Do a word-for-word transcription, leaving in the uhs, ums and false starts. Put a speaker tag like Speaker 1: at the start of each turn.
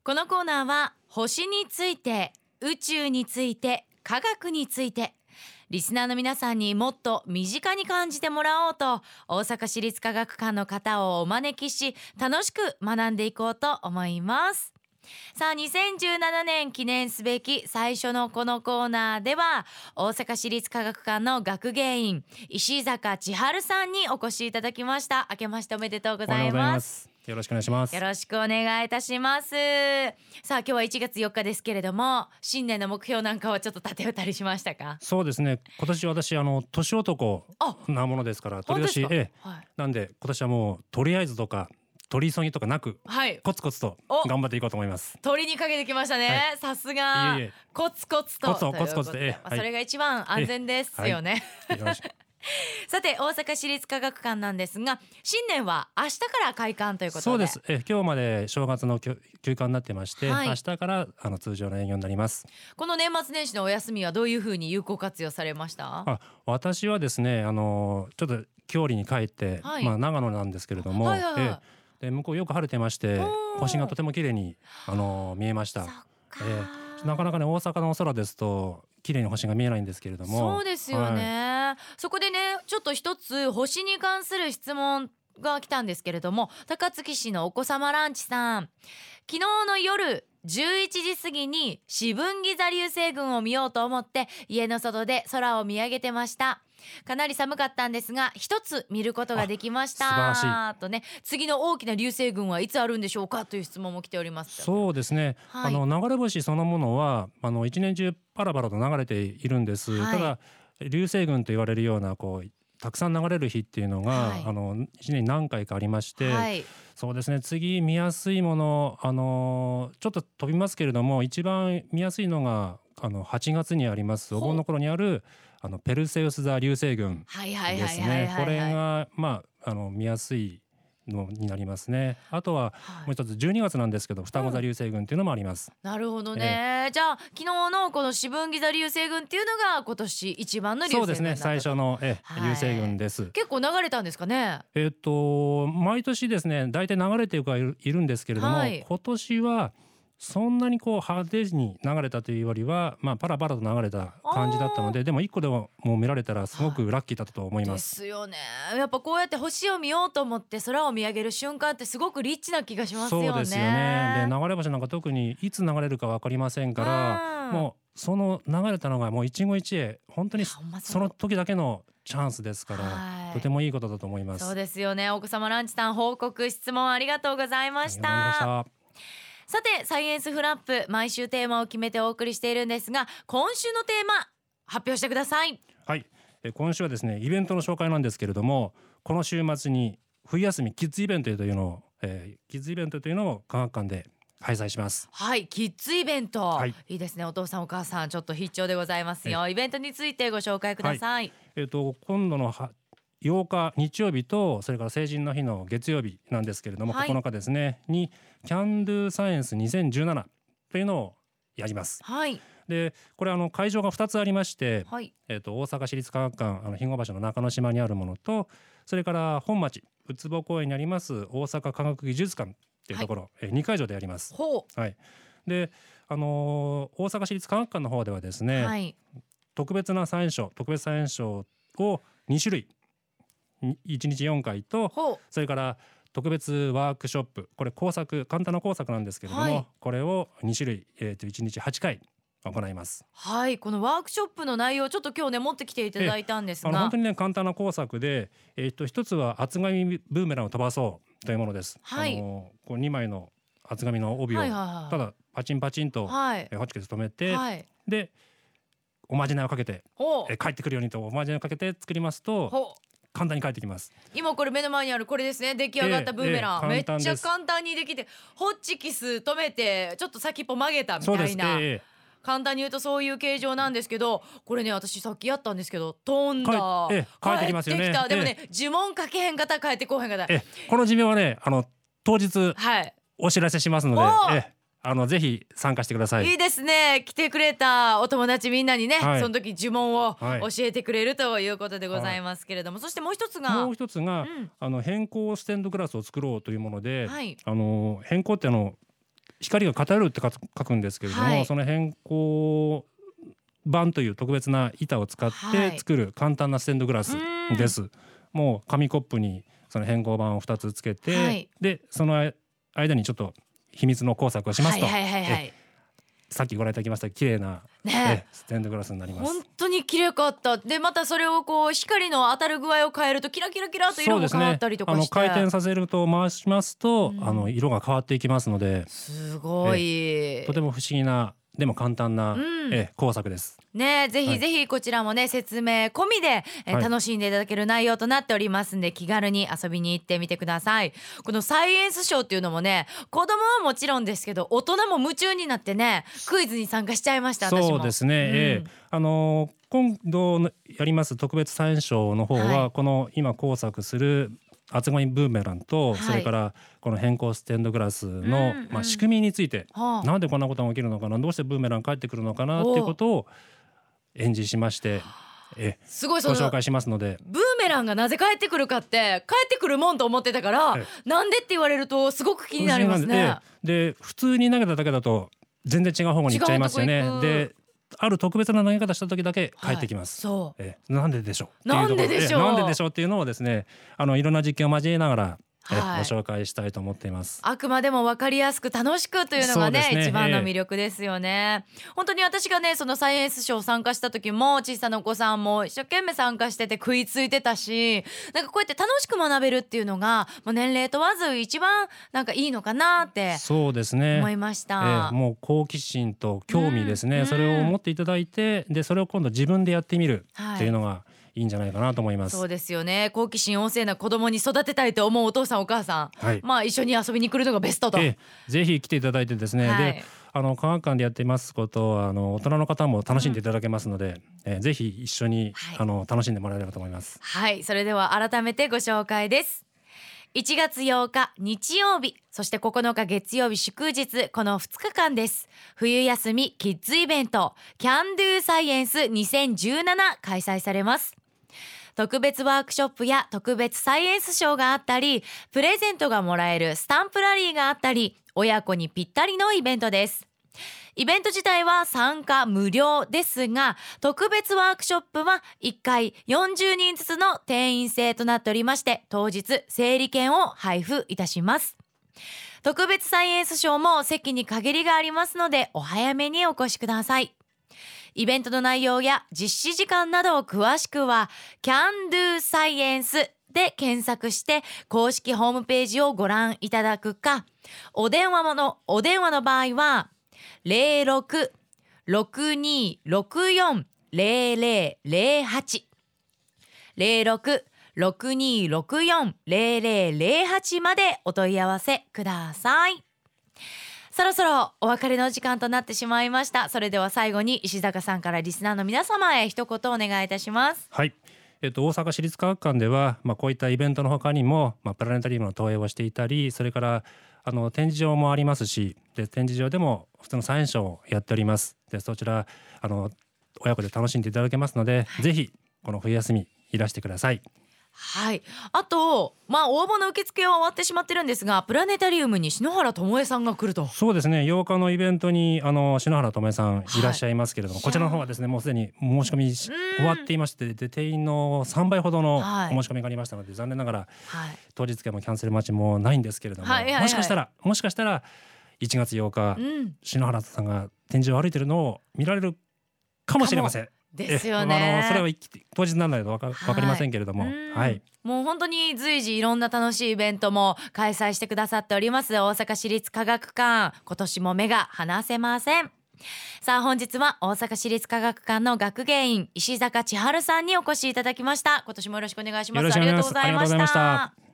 Speaker 1: このコーナーは星について、宇宙について、科学について、リスナーの皆さんにもっと身近に感じてもらおうと、大阪市立科学館の方をお招きし、楽しく学んでいこうと思います。さあにせんじゅうななねん記念すべき最初のこのコーナーでは、大阪市立科学館の学芸員石坂千春さんにお越しいただきました。明けましておめでとうございます。
Speaker 2: よろしくお願いします。
Speaker 1: よろしくお願いいたします。さあ今日はいちがつよっかですけれども、新年の目標なんかはちょっと立てたりしましたか？
Speaker 2: そうですね、今年私あの年男なものですから、鳥年、ええ、はい、なんで今年はもうとりあえずとか取り急ぎとかなく、はい、コツコツと頑張っていこうと思います。
Speaker 1: 鳥にかけてきましたね、さすが。いえいえ、コツコツと
Speaker 2: コツコツコツで、
Speaker 1: まあ、それが一番安全ですよね、はい、よろしくさて大阪市立科学館なんですが、新年は明日から開館ということで。
Speaker 2: そうです。え今日まで正月の休館になってまして、はい、明日からあの通常の営業になります。
Speaker 1: この年末年始のお休みはどういうふうに有効活用されました？
Speaker 2: あ私はですね、あのちょっと郷里に帰って、はい、まあ、長野なんですけれども、はいはいはい、えで向こうよく晴れてまして、星がとても綺麗にあの見えました。えなかなかね、大阪の空ですと綺麗に星が見えないんですけれども。
Speaker 1: そうですよね、はい、そこでねちょっと一つ星に関する質問が来たんですけれども、高槻市のお子様ランチさん、昨日の夜じゅういちじ過ぎに四分ギザ流星群を見ようと思って家の外で空を見上げてました。かなり寒かったんですが一つ見ることができました。
Speaker 2: 素晴らしい
Speaker 1: とね、次の大きな流星群はいつあるんでしょうかという質問も来ております。
Speaker 2: そうですね、はい、あの流れ星そのものはあの一年中パラパラと流れているんです、はい、ただ流星群と言われるようなこうたくさん流れる日っていうのが、はい、あのいちねんに何回かありまして、はい、そうですね、次見やすいもの、あのちょっと飛びますけれども一番見やすいのがあのはちがつにありますお盆の頃にあるあのペルセウス座流星群ですね。これがまああの見やすいのになりますね。あとはもう一つじゅうにがつなんですけど双子座流星群っていうのもあります、
Speaker 1: うん、なるほどね、えー、じゃあ昨日のこの四分ギザ流星群っていうのが今年一番の流星群だったと。
Speaker 2: そうですね、最初のえ、はい、流星群です。
Speaker 1: 結構流れたんですかね？
Speaker 2: えっと毎年ですね大体流れているいるんですけれども、はい、今年はそんなにこう派手に流れたというよりは、まあ、パラパラと流れた感じだったので、でもいっこでももう見られたらすごくラッキーだったと思います。
Speaker 1: ですよね。やっぱこうやって星を見ようと思って空を見上げる瞬間ってすごくリッチな気がしますよね。
Speaker 2: そうですよね。で流れ星なんか特にいつ流れるか分かりませんから、うん、もうその流れたのがもう一期一会本当にその時だけのチャンスですから、はい、とてもいいことだと思います。
Speaker 1: そうですよね。お子様ランチさん、報告質問ありがとうございました。さてサイエンスフラップ、毎週テーマを決めてお送りしているんですが、今週のテーマ発表してください。
Speaker 2: はい、え今週はですねイベントの紹介なんですけれども、この週末に冬休みキッズイベントというのを、えー、キッズイベントというのを科学館で開催します。
Speaker 1: はい、キッズイベント、はい、いいですね。お父さんお母さんちょっと必聴でございますよ。イベントについてご紹介ください。はい、
Speaker 2: えー、と今度のはようか日曜日とそれから成人の日の月曜日なんですけれども、はい、ここのかですねにキャンドゥサイエンスにせんじゅうななというのをやります。
Speaker 1: はい、
Speaker 2: でこれあの会場がふたつありまして、はい、えー、と大阪市立科学館あの肥後橋の中之島にあるものと、それから本町ウツボ公園にあります大阪科学技術館というところ、はい、えー、にかいじょうでやります。
Speaker 1: ほう、
Speaker 2: はい、で、あのー、大阪市立科学館の方ではですね、はい、特別なサイエンスショー特別サイエンスショーをにしゅるいいちにちよんかいと、それから特別ワークショップ、これ工作簡単な工作なんですけれども、はい、これをにしゅるい、えー、といちにちはちかい行います。
Speaker 1: はい、このワークショップの内容ちょっと今日ね持ってきていただいたんですが、
Speaker 2: あの本当にね簡単な工作で、えー、と一つは厚紙ブーメランを飛ばそうというものです。はい、あのこうにまいの厚紙の帯を、はいはいはい、ただパチンパチンと、はい、ホチキス止めて、はい、でおまじないをかけて、えー、帰ってくるようにとおまじないをかけて作りますと簡単に帰ってきます。
Speaker 1: 今これ目の前にあるこれですね、出来上がったブーメラン、えーえー、めっちゃ簡単にできて、ホッチキス止めてちょっと先っぽ曲げたみたいな、えー、簡単に言うとそういう形状なんですけど、これね私さっきやったんですけど飛んだ、
Speaker 2: えー、帰ってきますよね。
Speaker 1: でもね、えー、呪文かけへん方帰ってこうへん方、
Speaker 2: えー、この寿命はねあの当日お知らせしますので、はい、えーあのぜひ参加してください。
Speaker 1: いいですね。来てくれたお友達みんなにね、はい、その時呪文を教えてくれるということでございますけれども、はい、そしてもう一つが
Speaker 2: もう一つが、うん、あの変更ステンドグラスを作ろうというもので、はい、あの変更ってあの光が偏るって書くんですけれども、はい、その偏光板という特別な板を使って作る簡単なステンドグラスです、はい、もう紙コップにその偏光板をふたつつけて、はい、でその間にちょっと秘密の工作をしますと、はいはいはいはい、さっきご覧いただきました綺麗な、ね、ステンドグラスになります。
Speaker 1: 本当に綺麗かった。でまたそれをこう光の当たる具合を変えるとキラキラキラと色も変わったりとかして、
Speaker 2: ね、あの回転させると回しますと、うん、あの色が変わっていきますので、
Speaker 1: すごい
Speaker 2: とても不思議なでも簡単な、うん、え工作です
Speaker 1: ね。ぜひぜひこちらもね、はい、説明込みで、えー、楽しんでいただける内容となっておりますんで、はい、気軽に遊びに行ってみてください。このサイエンスショーっていうのもね、子供はもちろんですけど大人も夢中になってね、クイズに参加しちゃいました。私も
Speaker 2: そうですね、うん、えー、あのー、今度やります特別サイエンスショーの方は、はい、この今工作する厚紙ブーメランと、はい、それからこの偏光ステンドグラスの、うんうん、まあ、仕組みについて、はあ、なんでこんなことが起きるのかな、どうしてブーメラン返ってくるのかなっていうことを演示しまして、えすごい、そのご紹介しますので。
Speaker 1: ブーメランがなぜ返ってくるかって返ってくるもんと思ってたから、なんでって言われるとすごく気になりますね。
Speaker 2: で普通に投げただけだと全然違う方向に行っちゃいますよね。である特別な投げ方した時だけ返ってきます、はい、そうえなんででしょう
Speaker 1: なんででしょう
Speaker 2: なんででしょうっていうのをですね、あのいろんな実験を交えながら、はい、ご紹介したいと思っています。
Speaker 1: あくまでも分かりやすく楽しくというのが ね, ね一番の魅力ですよね、えー、本当に私がねそのサイエンスショー参加した時も小さなお子さんも一生懸命参加してて食いついてたし、なんかこうやって楽しく学べるっていうのがもう年齢問わず一番なんかいいのかなって
Speaker 2: そうですね
Speaker 1: 思いました、
Speaker 2: えー、もう好奇心と興味ですね、うん、それを持っていただいて、でそれを今度自分でやってみるっていうのが、はい、いいんじゃないかなと思います。
Speaker 1: そうですよね。好奇心旺盛な子供に育てたいと思うお父さんお母さん、はい、まあ一緒に遊びに来るのがベストと、え
Speaker 2: え、ぜひ来ていただいてですね、はい、であの科学館でやっていますことはあの大人の方も楽しんでいただけますので、うん、えぜひ一緒に、はい、あの楽しんでもらえればと思います。
Speaker 1: はい、それでは改めてご紹介です。いちがつようか日曜日、そしてここのか月曜日祝日、このふつかかんです。冬休みキッズイベント Can Do Science にせんじゅうなな開催されます。特別ワークショップや特別サイエンスショーがあったり、プレゼントがもらえるスタンプラリーがあったり、親子にぴったりのイベントです。イベント自体は参加無料ですが、特別ワークショップはいっかいよんじゅうにんずつの定員制となっておりまして、当日整理券を配布いたします。特別サイエンスショーも席に限りがありますので、お早めにお越しください。イベントの内容や実施時間などを詳しくは Can Do Science で検索して公式ホームページをご覧いただくか、お電話のお電話の場合は ゼロろく ろくにろくよん ゼロゼロゼロはち ゼロろく ろくにろくよん ゼロゼロゼロはちまでお問い合わせください。そろそろお別れの時間となってしまいました。それでは最後に石坂さんからリスナーの皆様へ一言お願いいたします。
Speaker 2: はい、えっと、大阪市立科学館では、まあ、こういったイベントの他にも、まあ、プラネタリウムの投影をしていたり、それからあの展示場もありますし、で展示場でも普通のサイエンスショーをやっております。でそちらあの親子で楽しんでいただけますので、はい、ぜひこの冬休みいらしてください。
Speaker 1: はい、あと、まあ、応募の受付は終わってしまってるんですが、プラネタリウムに篠原ともえさんが来ると。
Speaker 2: そうですね、ようかのイベントにあの篠原ともえさんいらっしゃいますけれども、はい、こちらの方はですねもうすでに申し込み終わっていまして、で定員のさんばいほどのお申し込みがありましたので、はい、残念ながら、はい、当日券もキャンセル待ちもないんですけれども、はいはいはい、もしかしたらもしかしたらいちがつようか、うん、篠原さんが展示を歩いているのを見られるかもしれません。
Speaker 1: ですよね。
Speaker 2: あのそれは当日にならないと分か、はい、分かりませんけれども、はい、
Speaker 1: もう本当に随時いろんな楽しいイベントも開催してくださっております大阪市立科学館、今年も目が離せません。さあ本日は大阪市立科学館の学芸員石坂千春さんにお越しいただきました。今年もよろしくお願いします。
Speaker 2: ありがとうございました。